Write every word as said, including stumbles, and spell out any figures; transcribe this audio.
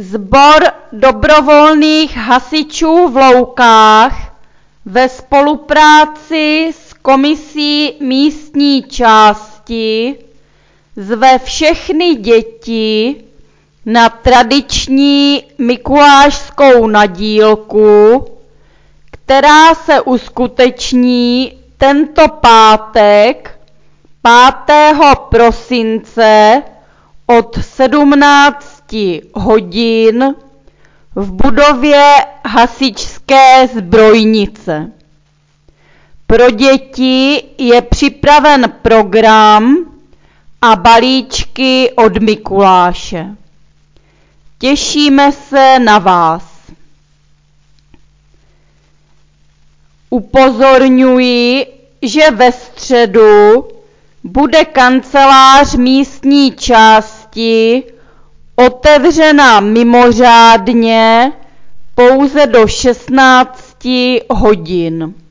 Sbor dobrovolných hasičů v Loukách ve spolupráci s komisí místní části zve všechny děti na tradiční mikulášskou nadílku, která se uskuteční tento pátek pátého prosince od sedmnácti hodin v budově hasičské zbrojnice. Pro děti je připraven program a balíčky od Mikuláše. Těšíme se na vás. Upozorňuji, že ve středu bude kancelář místní části otevřena mimořádně pouze do šestnácti hodin.